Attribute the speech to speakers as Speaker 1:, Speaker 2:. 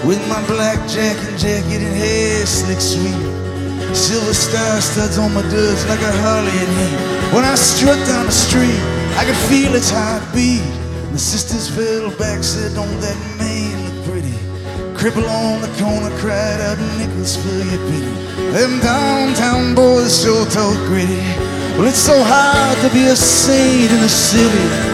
Speaker 1: with my black jacket and hair slick sweet. Silver star studs on my duds like a Harley in heat. When I strut down the street, I could feel its heartbeat. The sisters fell back, said, don't that man look pretty? Cripple on the corner cried out, nickels for your pity. Them downtown boys sure talk gritty. Well, it's so hard to be a saint in the city.